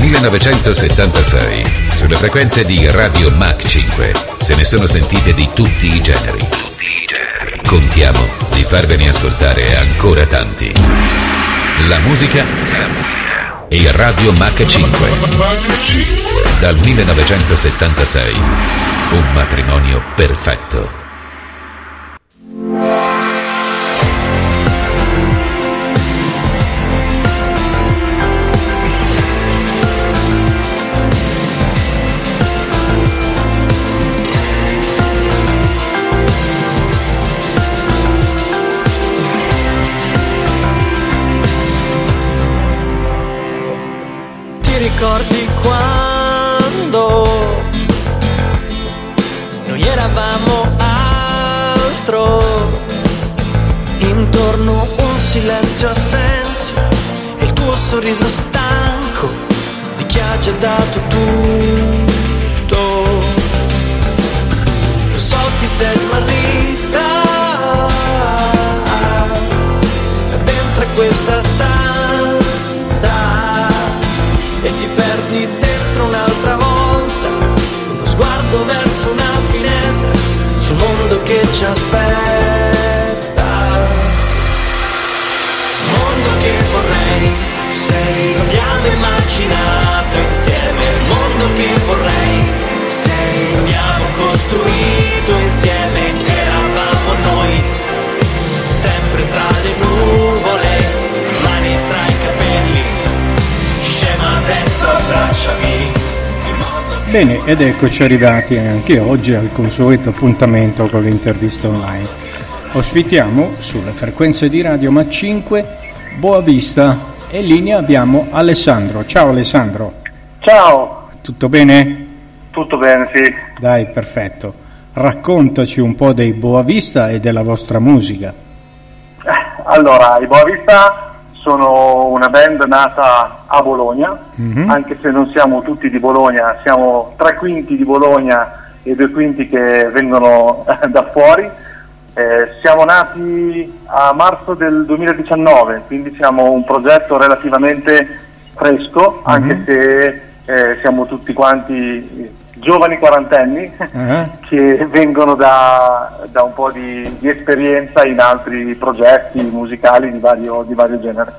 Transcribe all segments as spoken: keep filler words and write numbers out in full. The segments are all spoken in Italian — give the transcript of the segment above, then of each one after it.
millenovecentosettantasei, sulle frequenze di Radio Mach cinque, se ne sono sentite di tutti i generi. Tutti i generi. Contiamo di farvene ascoltare ancora tanti. La musica, la musica e Radio Mach cinque. Dal millenovecentosettantasei, un matrimonio perfetto. Ricordi quando noi eravamo altro, intorno un silenzio a senso e il tuo sorriso stanco di chi ha già dato tutto. Lo so, ti sei smarrita dentro questa stanza e ti perdi dentro un'altra volta, uno sguardo verso una finestra sul mondo che ci aspetta. Mondo che vorrei, sei, abbiamo immaginato insieme. Il mondo che vorrei, sei, abbiamo costruito insieme. Eravamo noi, sempre tra le nuvole, mani tra i capelli. Adesso abbracciami. Bene, ed eccoci arrivati anche oggi al consueto appuntamento con l'intervista online. Ospitiamo sulle frequenze di Radio Mach cinque Boavista e in linea abbiamo Alessandro. Ciao Alessandro. Ciao. Tutto bene? Tutto bene, sì. Dai, perfetto. Raccontaci un po' dei Boavista e della vostra musica. Allora, i Boavista sono una band nata a Bologna, mm-hmm. anche se non siamo tutti di Bologna, siamo tre quinti di Bologna e due quinti che vengono da fuori. Eh, siamo nati a marzo del duemiladiciannove, quindi siamo un progetto relativamente fresco, mm-hmm. anche se eh, siamo tutti quanti giovani quarantenni uh-huh. che vengono da, da un po' di, di esperienza in altri progetti musicali di vario, di vario genere.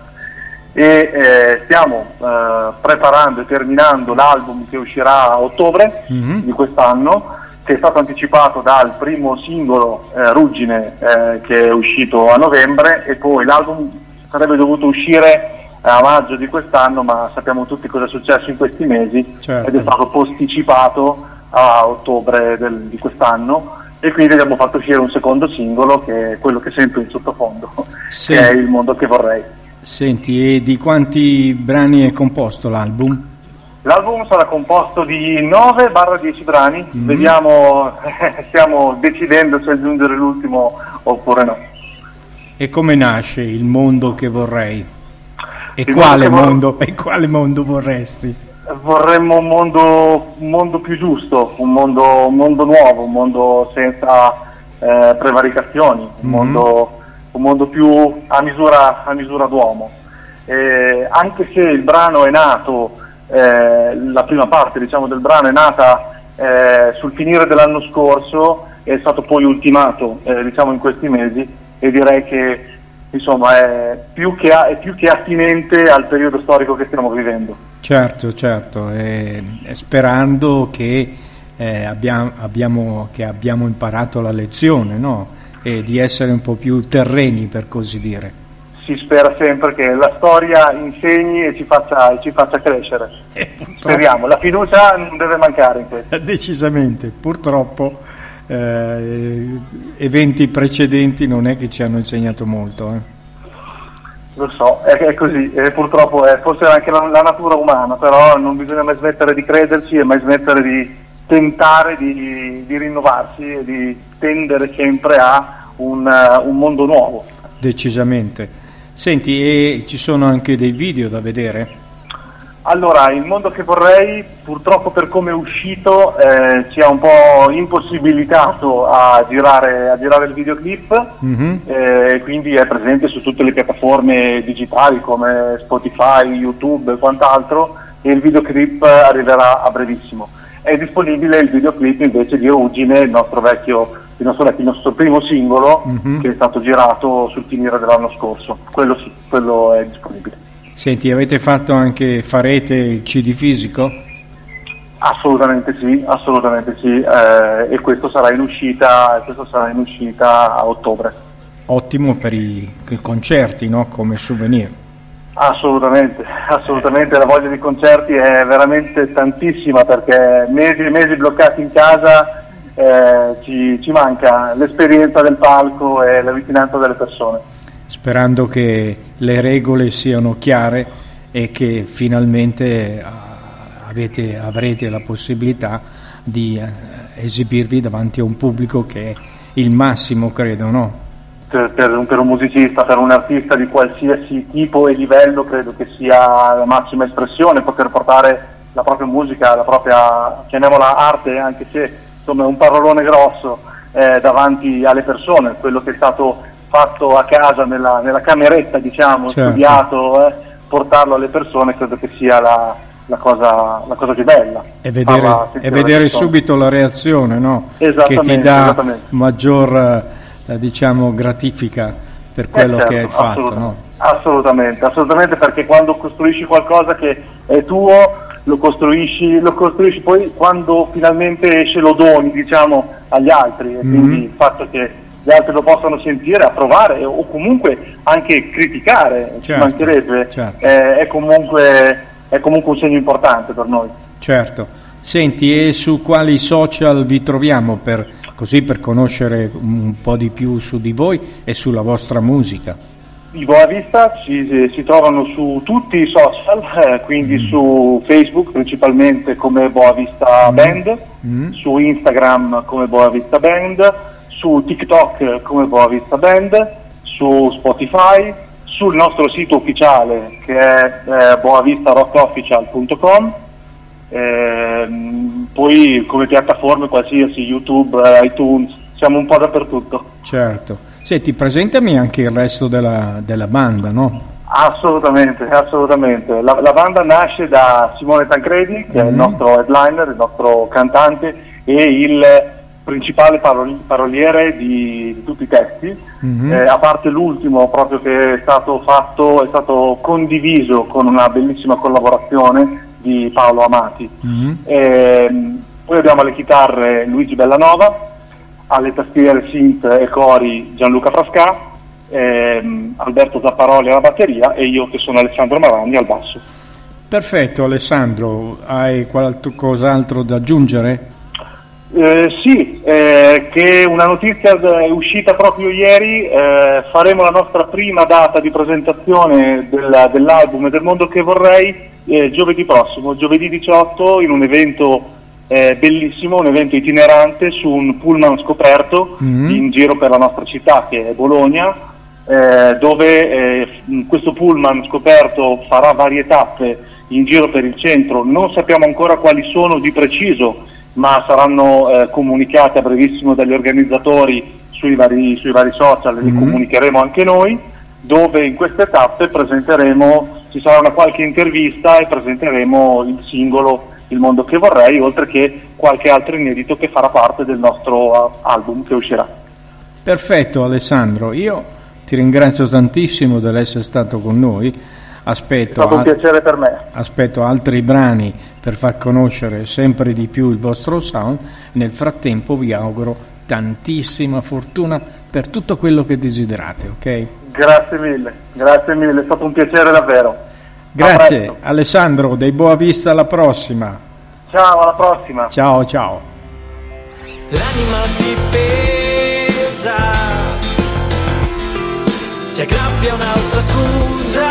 E eh, stiamo eh, preparando e terminando l'album che uscirà a ottobre uh-huh. di quest'anno, che è stato anticipato dal primo singolo eh, Ruggine eh, che è uscito a novembre, e poi l'album sarebbe dovuto uscire a maggio di quest'anno, ma sappiamo tutti cosa è successo in questi mesi, certo. ed è stato posticipato a ottobre del, di quest'anno, e quindi abbiamo fatto uscire un secondo singolo che è quello che sento in sottofondo, sì. che è Il mondo che vorrei. Senti, e di quanti brani è composto l'album? L'album sarà composto di nove dieci brani, mm-hmm. vediamo, stiamo decidendo se aggiungere l'ultimo oppure no. E come nasce Il mondo che vorrei? E quale mondo, vor- e quale mondo vorresti? Vorremmo un mondo, un mondo più giusto, un mondo, un mondo nuovo, un mondo senza eh, prevaricazioni, un, mm-hmm. mondo, un mondo più a misura, a misura d'uomo. Eh, anche se il brano è nato, eh, la prima parte diciamo del brano è nata eh, sul finire dell'anno scorso, è stato poi ultimato eh, diciamo in questi mesi, e direi che insomma è più che, è più che attinente al periodo storico che stiamo vivendo. Certo, certo, e, e sperando che, eh, abbiamo, abbiamo, che abbiamo imparato la lezione, no? E di essere un po' più terreni, per così dire. Si spera sempre che la storia insegni e ci faccia, e ci faccia crescere. Speriamo, la fiducia non deve mancare in questo. Decisamente, purtroppo Eh, eventi precedenti non è che ci hanno insegnato molto, eh. Lo so, è, è così, e purtroppo è forse anche la, la natura umana, però non bisogna mai smettere di crederci e mai smettere di tentare di, di rinnovarsi e di tendere sempre a un, uh, un mondo nuovo. Decisamente. Senti, e ci sono anche dei video da vedere? Allora, Il mondo che vorrei, purtroppo per come è uscito, eh, ci ha un po' impossibilitato a girare, a girare il videoclip, mm-hmm. eh, quindi è presente su tutte le piattaforme digitali come Spotify, YouTube e quant'altro, e il videoclip arriverà a brevissimo. È disponibile il videoclip invece di Ruggine, il nostro vecchio, il nostro, vecchio, il nostro primo singolo, mm-hmm. che è stato girato sul finire dell'anno scorso. Quello sì, quello è disponibile. Senti, avete fatto anche, farete il C D fisico? Assolutamente sì, assolutamente sì, eh, e questo sarà in uscita, questo sarà in uscita a ottobre. Ottimo per i, i concerti, no? Come souvenir. Assolutamente, assolutamente, la voglia di concerti è veramente tantissima, perché mesi e mesi bloccati in casa eh, ci, ci manca l'esperienza del palco e la vicinanza delle persone. Sperando che le regole siano chiare e che finalmente avete, avrete la possibilità di esibirvi davanti a un pubblico che è il massimo, credo, no? Per, per, un, per un musicista, per un artista di qualsiasi tipo e livello, credo che sia la massima espressione poter portare la propria musica, la propria, chiamiamola arte, anche se insomma è un parolone grosso, eh, davanti alle persone. Quello che è stato fatto a casa nella, nella cameretta, diciamo, certo. studiato, eh, portarlo alle persone, credo che sia la, la, cosa, la cosa più bella. E vedere, e vedere subito la reazione, no? Che ti dà maggior... diciamo gratifica per quello eh certo, che hai fatto, assolutamente, no? Assolutamente, assolutamente, perché quando costruisci qualcosa che è tuo, lo costruisci, lo costruisci poi quando finalmente esce lo doni, diciamo, agli altri, e mm-hmm. quindi il fatto che gli altri lo possano sentire, approvare o comunque anche criticare, certo, ci mancherebbe, certo. eh, è, comunque, è comunque un segno importante per noi. Certo. Senti, e su quali social vi troviamo per così per conoscere un po' di più su di voi e sulla vostra musica? I Boavista si, si trovano su tutti i social, eh, quindi mm. su Facebook principalmente come Boavista mm. Band, mm. su Instagram come Boavista Band, su TikTok come Boavista Band, su Spotify, sul nostro sito ufficiale che è eh, boavista rock official punto com. Eh, poi come piattaforme qualsiasi, YouTube, iTunes, siamo un po' dappertutto. Certo. Senti, presentami anche il resto della, della banda, no? Assolutamente, assolutamente. La, la banda nasce da Simone Tancredi, che mm. è il nostro headliner, il nostro cantante e il principale paroli, paroliere di, di tutti i testi, mm-hmm. eh, a parte l'ultimo proprio che è stato fatto, è stato condiviso con una bellissima collaborazione di Paolo Amati. Mm-hmm. E, poi abbiamo alle chitarre Luigi Bellanova, alle tastiere synth e cori Gianluca Frascà, ehm, Alberto Zapparoli alla batteria e io che sono Alessandro Maragni al basso. Perfetto Alessandro, hai qualcos'altro da aggiungere? Eh, sì, eh, che una notizia è uscita proprio ieri, eh, faremo la nostra prima data di presentazione del, dell'album e del mondo che vorrei eh, giovedì prossimo, giovedì diciotto, in un evento eh, bellissimo, un evento itinerante su un pullman scoperto mm-hmm. in giro per la nostra città che è Bologna, eh, dove eh, questo pullman scoperto farà varie tappe in giro per il centro. Non sappiamo ancora quali sono di preciso, ma saranno eh, comunicate a brevissimo dagli organizzatori sui vari, sui vari social, li mm-hmm. comunicheremo anche noi, dove in queste tappe presenteremo, ci sarà una qualche intervista e presenteremo il singolo Il mondo che vorrei, oltre che qualche altro inedito che farà parte del nostro album che uscirà. Perfetto Alessandro, io ti ringrazio tantissimo dell'essere stato con noi. Aspetto, è stato un piacere per me. Aspetto altri brani per far conoscere sempre di più il vostro sound. Nel frattempo vi auguro tantissima fortuna per tutto quello che desiderate, ok? Grazie mille, grazie mille, è stato un piacere davvero. Grazie Alessandro, dei Boavista, alla prossima. Ciao, alla prossima. Ciao, ciao. L'anima ti pesa, ti aggrappia un'altra scusa.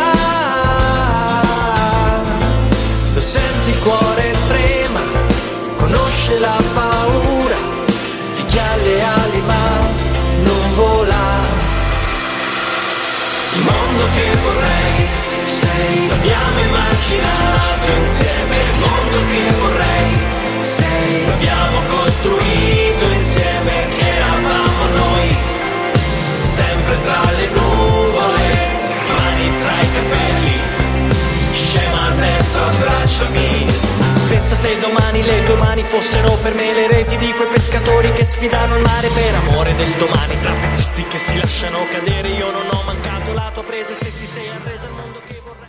Lo senti, il cuore trema, conosce la paura di chi ha le ali ma non vola. Il mondo che vorrei, sei, l'abbiamo immaginato insieme. Il mondo che vorrei, sei, l'abbiamo costruito insieme. Eravamo noi, sempre tra le nuvole, mani tra i capelli. Scema adesso, abbracciami. Pensa se domani le tue mani fossero per me le reti di quei pescatori che sfidano il mare per amore del domani. Tra pezzisti che si lasciano cadere, io non ho mancato la tua presa, se ti sei arresa al mondo che vorrei.